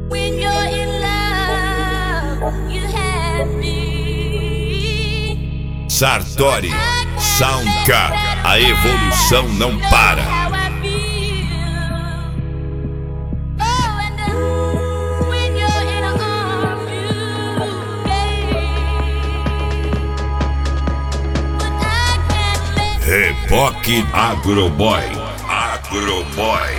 When you're in love, you have me. Sartori, Soundcar, a evolução não para. Reboque Agroboy, Agroboy.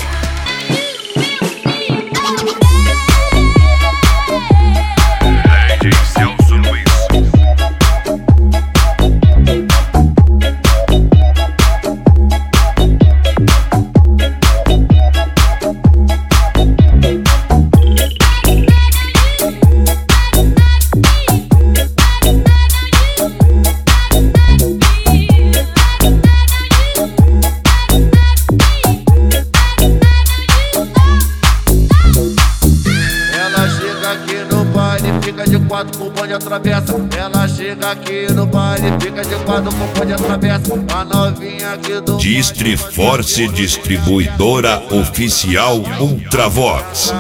Fica de quatro com o bonde atravessa. Ela chega aqui no baile, fica de quatro com o bonde atravessa. A novinha aqui do Distriforce, distribuidora oficial Ultravox.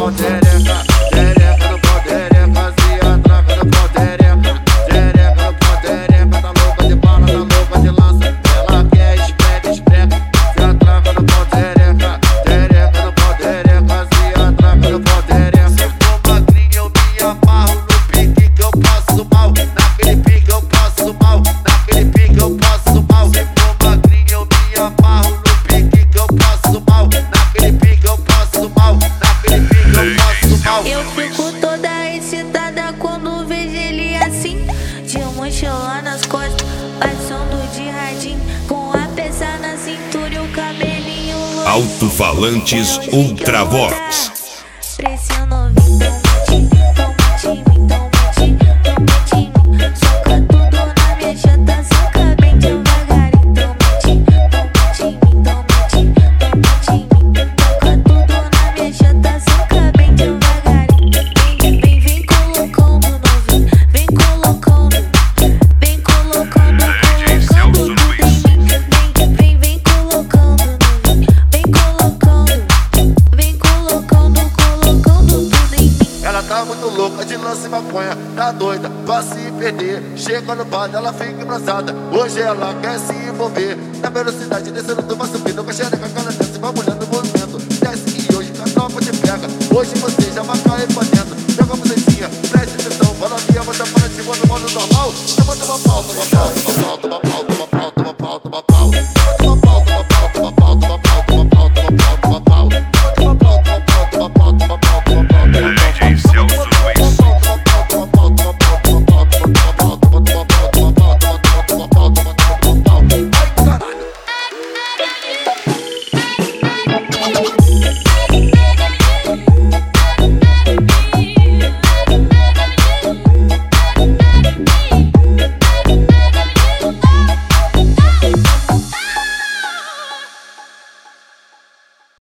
Eu fico toda excitada quando vejo ele assim, de mochila nas costas, passando de radinho, com a peça na cintura e o cabelinho louco. Alto-falantes Ultravox. Preciso novinho, tão mete em mim, tão mete em mim. Soca tudo na minha janta, soca bem devagarinho. Tão mete em mim, tão mete em mim. Soca tudo na minha janta, soca bem devagarinho. Vem colocando novinho, vem colocando tudo em mim. Vem colocando novinho, vem colocando tudo em mim. Ela tá muito louca de lance e maconha, tá doida pra se perder. Chega no bar, ela fica embraçada. Hoje ela quer se envolver. Na velocidade, descendo, tu vai subindo com a xereca, cara desce, vai mulher no movimento. Desce e hoje a tropa te pega. Hoje você já vai cair pra dentro. Joga a bucetinha, preste atenção. Fala minha, você para cima no modo normal. Levanta uma pau, toma pau, toma pau, toma pau, toma pau, toma pau, toma pau.